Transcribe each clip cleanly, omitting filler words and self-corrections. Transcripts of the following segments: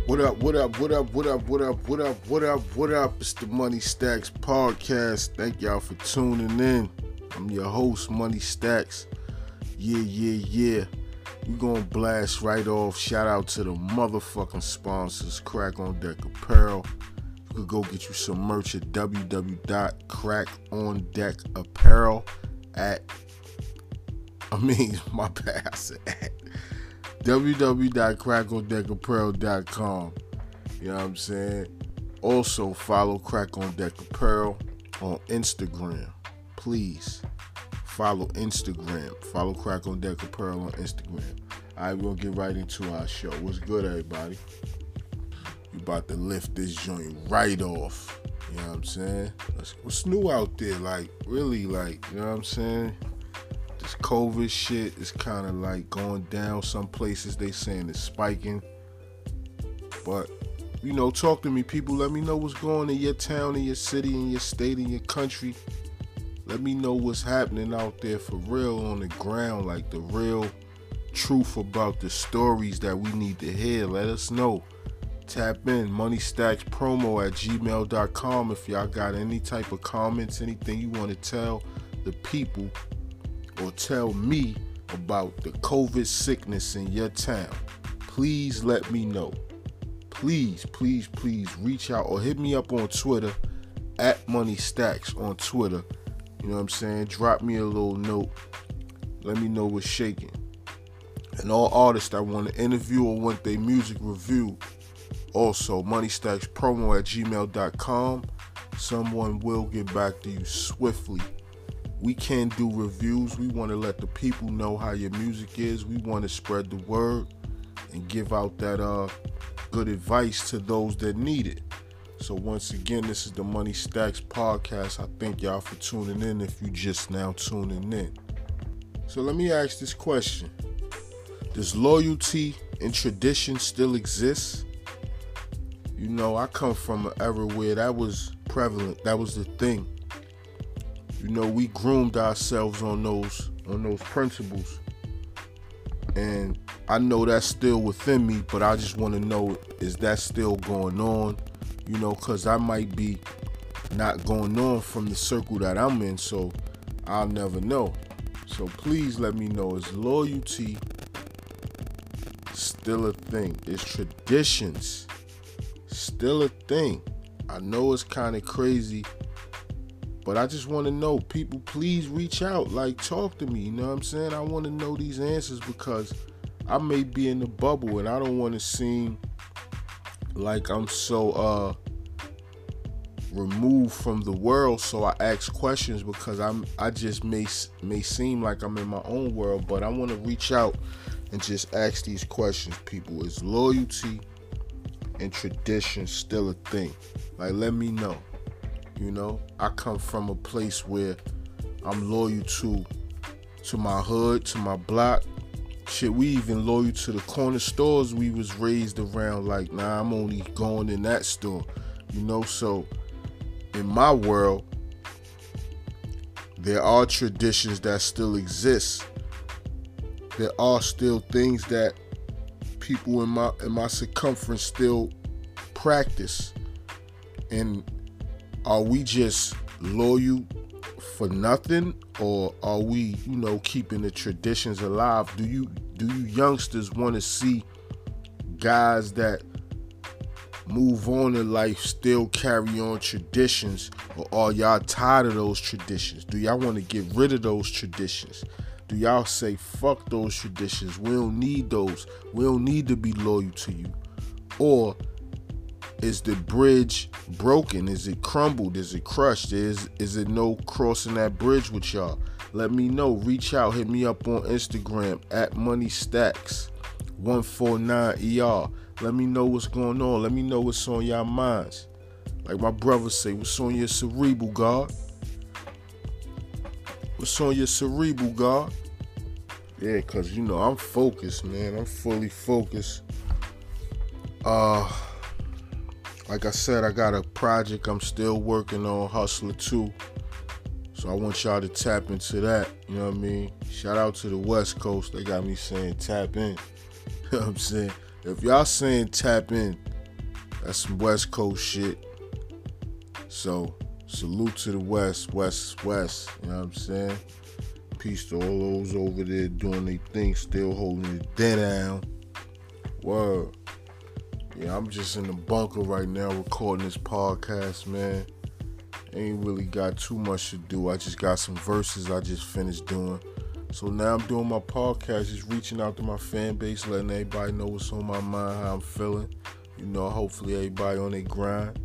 What up, what up, what up, what up, what up, what up, what up, what up? It's the Money Stacks Podcast. Thank y'all for tuning in. I'm your host, Money Stacks. Yeah. We gonna blast right off. Shout out to the motherfucking sponsors, Crack on Deck Apparel. You could go get you some merch at www.crackondeckapparel www.crackondeckapparel.com. You know what I'm saying? Also, follow Crack on Deck Apparel on Instagram. Please follow Instagram. Follow Crack on Deck Apparel on Instagram. All right, we're going to get right into our show. What's good, everybody? We about to lift this joint right off. You know what I'm saying? What's new out there? Really, you know what I'm saying? This COVID shit is kind of going down. Some places they saying it's spiking. But, talk to me, people. Let me know what's going on in your town, in your city, in your state, in your country. Let me know what's happening out there for real on the ground, the real truth about the stories that we need to hear. Let us know. Tap in, moneystackspromo@gmail.com if y'all got any type of comments, anything you want to tell the people or tell me about the COVID sickness in your town. Please let me know. Please reach out or hit me up on Twitter @MoneyStacks on Twitter. You know what I'm saying? Drop me a little note. Let me know what's shaking. And all artists that want to interview or want their music reviewed, also moneystackspromo@gmail.com. Someone will get back to you swiftly. We can't do reviews. We want to let the people know how your music is. We want to spread the word and give out that good advice to those that need it. So once again, this is the Money Stacks Podcast. I thank y'all for tuning in if you just now tuning in. So let me ask this question. Does loyalty and tradition still exist? I come from an era where that was prevalent. That was the thing. We groomed ourselves on those principles. And I know that's still within me, but I just want to know, is that still going on? Because I might be not going on from the circle that I'm in, so I'll never know. So please let me know, is loyalty still a thing? Is traditions still a thing? I know it's kind of crazy, but I just want to know. People, please reach out. Talk to me. You know what I'm saying? I want to know these answers because I may be in the bubble and I don't want to seem like I'm so removed from the world. So I ask questions because I just may seem like I'm in my own world, but I want to reach out and just ask these questions, people. Is loyalty and tradition still a thing? Let me know. I come from a place where I'm loyal to my hood, to my block. Shit, we even loyal to the corner stores we was raised around. I'm only going in that store. So in my world, there are traditions that still exist. There are still things that people in my circumference still practice. And are we just loyal for nothing, or are we, keeping the traditions alive? Do you youngsters want to see guys that move on in life still carry on traditions, or are y'all tired of those traditions? Do y'all want to get rid of those traditions? Do y'all say, fuck those traditions, we don't need those, we don't need to be loyal to you? Or is the bridge broken? Is it crumbled? Is it crushed? Is it no crossing that bridge with y'all? Let me know. Reach out. Hit me up on Instagram @MoneyStacks149ER. Let me know what's going on. Let me know what's on y'all minds. Like my brother say, what's on your cerebral, God? What's on your cerebral, God? Yeah, because, I'm focused, man. I'm fully focused. Like I said, I got a project I'm still working on, Hustler 2. So I want y'all to tap into that. You know what I mean? Shout out to the West Coast. They got me saying tap in. You know what I'm saying? If y'all saying tap in, That's some West Coast shit. So, salute to the West. You know what I'm saying? Peace to all those over there doing their thing, still holding it down. Word. Yeah, I'm just in the bunker right now recording this podcast, man. Ain't really got too much to do. I just got some verses I just finished doing. So now I'm doing my podcast, just reaching out to my fan base, letting everybody know what's on my mind, how I'm feeling. You know, hopefully everybody on their grind.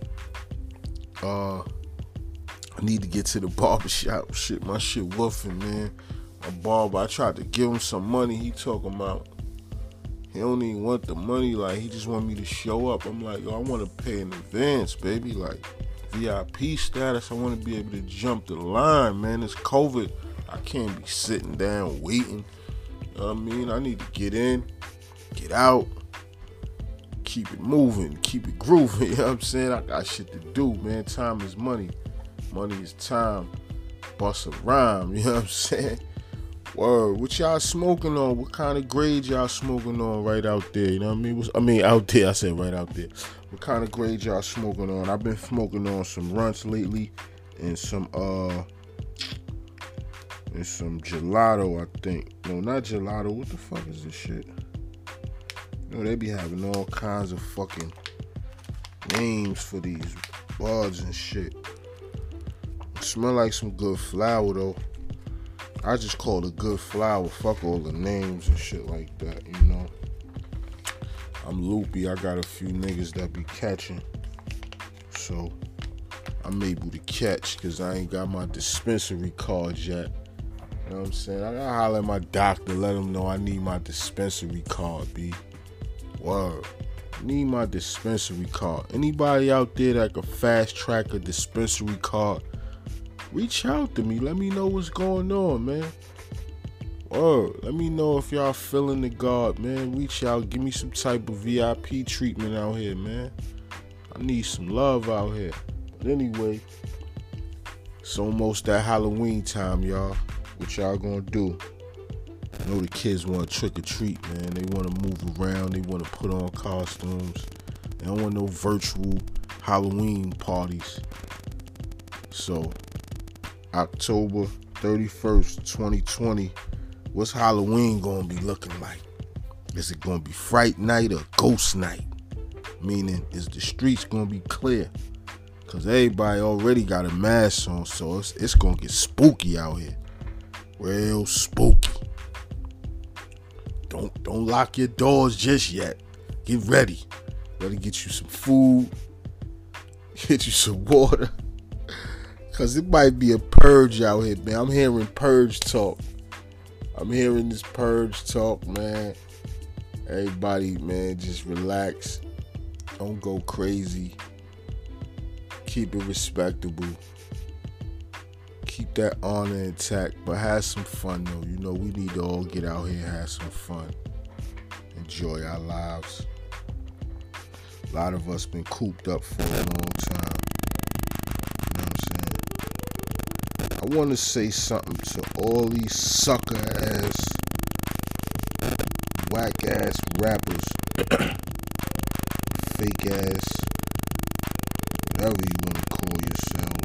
I need to get to the barbershop. Shit, my shit woofing, man. My barber, I tried to give him some money. He talking about he don't even want the money. Like, he just want me to show up. I'm like, yo, I want to pay in advance, baby. Like, VIP status. I want to be able to jump the line, man. It's COVID. I can't be sitting down waiting. You know what I mean? I need to get in, get out, keep it moving, keep it grooving. You know what I'm saying? I got shit to do, man. Time is money. Money is time. Bust a rhyme. You know what I'm saying? Word. What y'all smoking on? What kind of grade y'all smoking on right out there? You know what I mean? Out there. I said right out there. What kind of grade y'all smoking on? I've been smoking on some runts lately and some gelato, I think. No, not gelato. What the fuck is this shit? You know, they be having all kinds of fucking names for these buds and shit. It smell like some good flour, though. I just call it good flour. Fuck all the names and shit like that, you know. I'm loopy. I got a few niggas that be catching. So, I'm able to catch because I ain't got my dispensary cards yet. You know what I'm saying? I gotta holler at my doctor, let him know I need my dispensary card, B. Word. I need my dispensary card. Anybody out there that can fast track a dispensary card, reach out to me. Let me know what's going on, man. Word. Let me know if y'all feeling the God, man. Reach out. Give me some type of VIP treatment out here, man. I need some love out here. But anyway, it's almost that Halloween time, y'all. What y'all gonna do? I know the kids want to trick or treat, man. They want to move around. They want to put on costumes. They don't want no virtual Halloween parties. So, October 31st, 2020, what's Halloween gonna be looking like? Is it gonna be Fright Night or Ghost Night? Meaning, is the streets gonna be clear? Cause everybody already got a mask on, so it's gonna get spooky out here. Real spooky. Don't lock your doors just yet. Get ready. Better get you some food. Get you some water. Cause it might be a purge out here, man. I'm hearing purge talk. I'm hearing this purge talk, man. Everybody, man, just relax. Don't go crazy. Keep it respectable. Keep that honor intact, but have some fun, though. You know, we need to all get out here and have some fun. Enjoy our lives. A lot of us been cooped up for a long time. You know what I'm saying? I want to say something to all these sucker-ass, whack-ass rappers, fake-ass, whatever you want to call yourselves.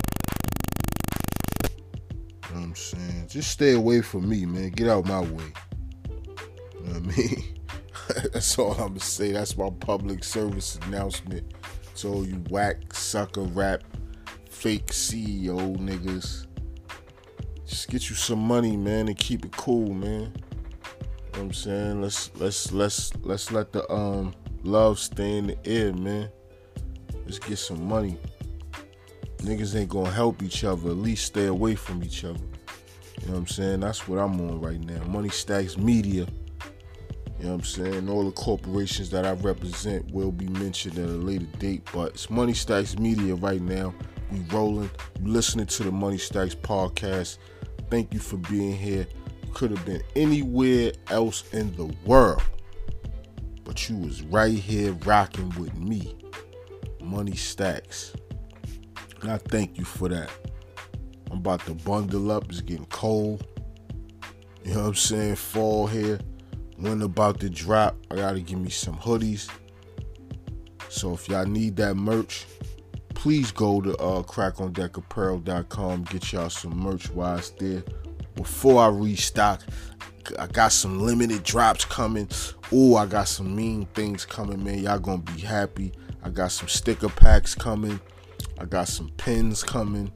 You know what I'm saying? Just stay away from me, man. Get out my way. You know what I mean? That's all I'm going to say. That's my public service announcement to all you whack, sucker, rap, fake CEO niggas. Just get you some money, man, and keep it cool, man. You know what I'm saying? Let's let the love stay in the air, man. Let's get some money. Niggas ain't gonna help each other. At least stay away from each other. You know what I'm saying? That's what I'm on right now. Money Stacks Media. You know what I'm saying? All the corporations that I represent will be mentioned at a later date, but it's Money Stacks Media right now. We rolling. You listening to the Money Stacks podcast. Thank you for being here. You could have been anywhere else in the world, but you was right here rocking with me. Money Stacks. And I thank you for that. I'm about to bundle up. It's getting cold. You know what I'm saying? Fall here. Winter about to drop. I gotta give me some hoodies. So if y'all need that merch, please go to crackondecapparel.com, get y'all some merch while it's there. Before I restock, I got some limited drops coming. Oh, I got some mean things coming, man. Y'all gonna be happy. I got some sticker packs coming. I got some pins coming.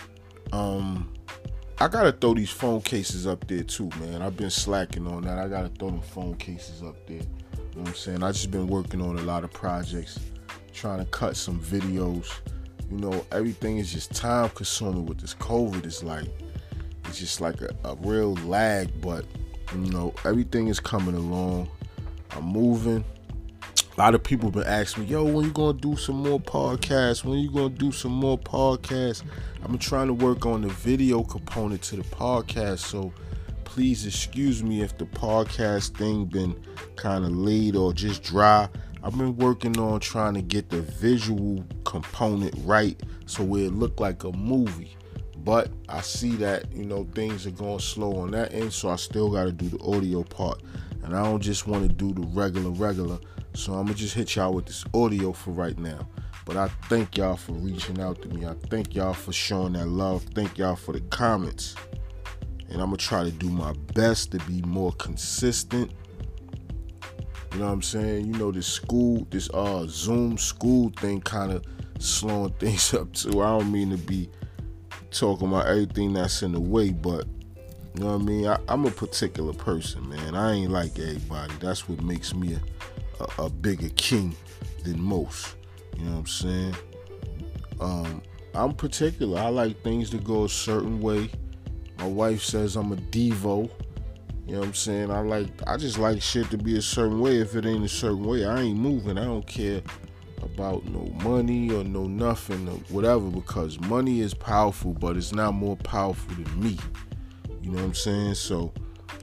I gotta throw these phone cases up there too, man. I've been slacking on that. I gotta throw them phone cases up there. You know what I'm saying? I just been working on a lot of projects, trying to cut some videos. You know, everything is just time consuming with this COVID. It's just like a real lag, but you know, everything is coming along. I'm moving. A lot of people been asking me, yo, when you gonna do some more podcasts? When you gonna do some more podcasts? I've been trying to work on the video component to the podcast, so please excuse me if the podcast thing been kind of late or just dry. I've been working on trying to get the visual component right so it look like a movie. But I see that, you know, things are going slow on that end, so I still got to do the audio part. And I don't just want to do the regular. So I'm going to just hit y'all with this audio for right now. But I thank y'all for reaching out to me. I thank y'all for showing that love. Thank y'all for the comments. And I'm going to try to do my best to be more consistent. You know what I'm saying? You know, this Zoom school thing kind of slowing things up too. I don't mean to be talking about everything that's in the way, but you know what I mean? I'm a particular person, man. I ain't like everybody. That's what makes me a bigger king than most. You know what I'm saying? I'm particular. I like things to go a certain way. My wife says I'm a Devo. You know what I'm saying? I just like shit to be a certain way. If it ain't a certain way, I ain't moving. I don't care about no money or no nothing or whatever, because money is powerful, but it's not more powerful than me. You know what I'm saying? So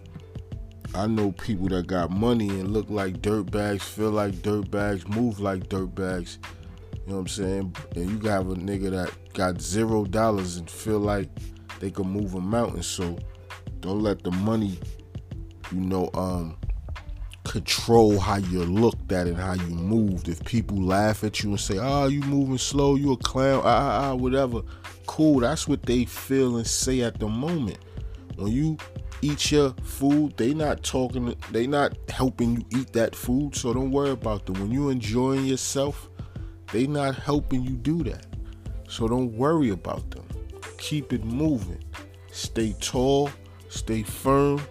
I know people that got money and look like dirtbags, feel like dirtbags, move like dirtbags. You know what I'm saying? And you got a nigga that got $0 and feel like they can move a mountain. So don't let the money, you know, control how you're looked at and how you moved. If people laugh at you and say, "Oh, you moving slow, you a clown," whatever, cool. That's what they feel and say at the moment. When you eat your food, they not helping you eat that food, so don't worry about them. When you enjoying yourself, they not helping you do that, so don't worry about them. Keep it moving. Stay tall, stay firm,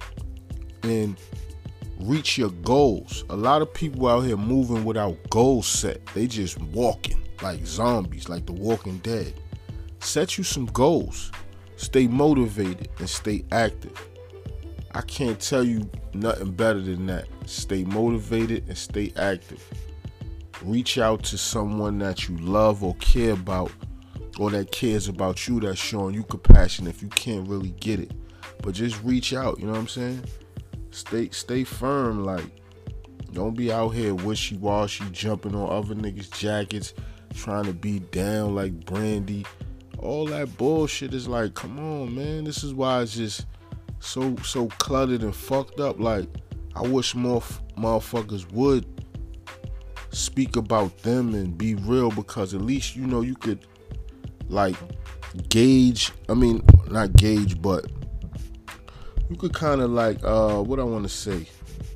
and reach your goals. A lot of people out here moving without goals set. They just walking like zombies, like The Walking Dead. Set you some goals. Stay motivated and stay active. I can't tell you nothing better than that. Stay motivated and stay active. Reach out to someone that you love or care about, or that cares about you, that's showing you compassion if you can't really get it. But just reach out, you know what I'm saying? Stay firm, like, don't be out here wishy-washy, jumping on other niggas' jackets, trying to be down like Brandy. All that bullshit is like, come on, man. This is why it's just so cluttered and fucked up. Like, I wish more motherfuckers would speak about them and be real, because at least, you know, you could like not gauge, but you could kind of like, what I want to say,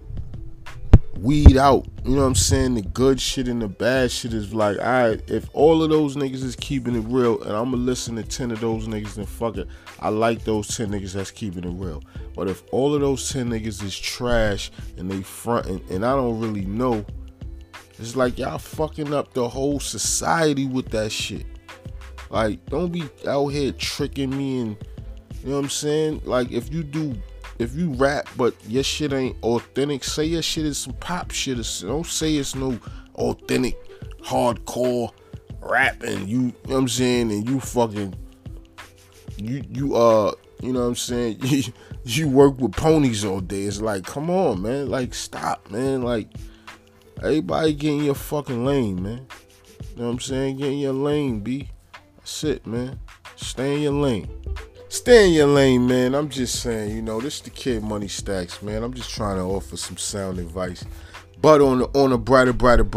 weed out, you know what I'm saying, the good shit and the bad shit. Is like, alright, if all of those niggas is keeping it real, and I'm gonna listen to 10 of those niggas, then fuck it, I like those 10 niggas that's keeping it real. But if all of those 10 niggas is trash and they frontin', and I don't really know, it's like y'all fucking up the whole society with that shit. Like, don't be out here tricking me, and you know what I'm saying? Like, if you rap but your shit ain't authentic, say your shit is some pop shit. Don't say it's no authentic hardcore rapping. You know what I'm saying? And you fucking you know what I'm saying? You work with ponies all day. It's like, come on, man. Like, stop, man. Like, everybody get in your fucking lane, man. You know what I'm saying? Get in your lane, B. That's it, man. Stay in your lane. Stay in your lane, man. I'm just saying, you know, this is the Kid Money Stacks, man. I'm just trying to offer some sound advice. But on a brighter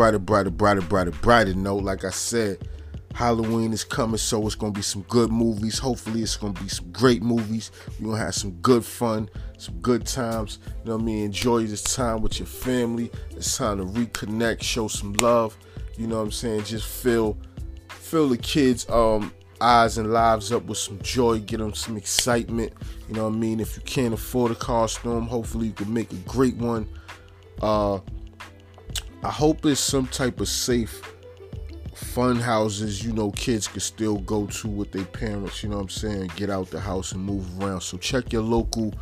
note, like I said, Halloween is coming, so it's gonna be some good movies. Hopefully it's gonna be some great movies. We're gonna have some good fun, some good times. You know what I mean? Enjoy this time with your family. It's time to reconnect, show some love. You know what I'm saying? Just fill the kids' eyes and lives up with some joy, get them some excitement. You know what I mean? If you can't afford a costume, hopefully you can make a great one. I hope it's some type of safe fun houses, you know, kids could still go to with their parents, you know what I'm saying, get out the house and move around. So check your local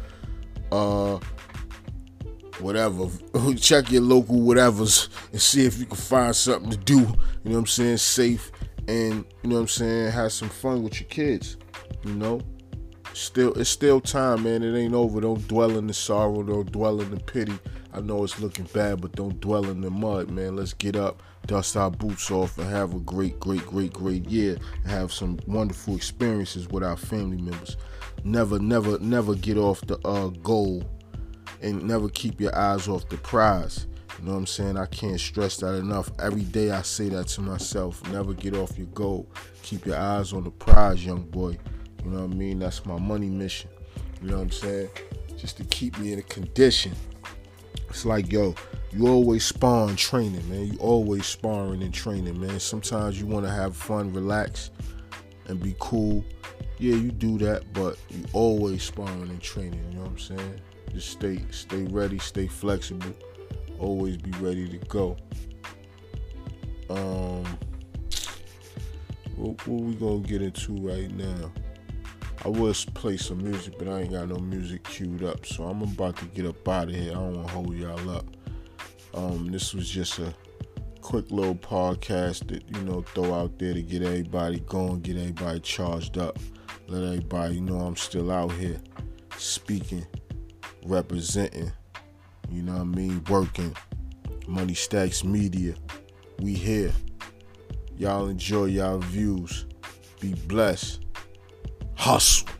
check your local whatevers and see if you can find something to do, you know what I'm saying, safe, and you know what I'm saying, have some fun with your kids. You know, it's still time, man. It ain't over. Don't dwell in the sorrow, don't dwell in the pity. I know it's looking bad, but don't dwell in the mud, man. Let's get up, dust our boots off, and have a great year, and have some wonderful experiences with our family members. Never get off the goal, and never keep your eyes off the prize. You know what I'm saying? I can't stress that enough. Every day I say that to myself. Never get off your goal. Keep your eyes on the prize, young boy. You know what I mean? That's my money mission. You know what I'm saying? Just to keep me in a condition. It's like, yo, you always spar and training, man. You always sparring and training, man. Sometimes you want to have fun, relax, and be cool. Yeah, you do that, but you always sparring and training. You know what I'm saying? Just stay ready, stay flexible. Always be ready to go. What we gonna get into right now? I would play some music, but I ain't got no music queued up, so I'm about to get up out of here. I don't want to hold y'all up. This was just a quick little podcast that, you know, throw out there to get everybody going, get everybody charged up, let everybody know I'm still out here speaking, representing, you know what I mean, working. Money Stacks Media, we here. Y'all enjoy y'all views. Be blessed. Hustle.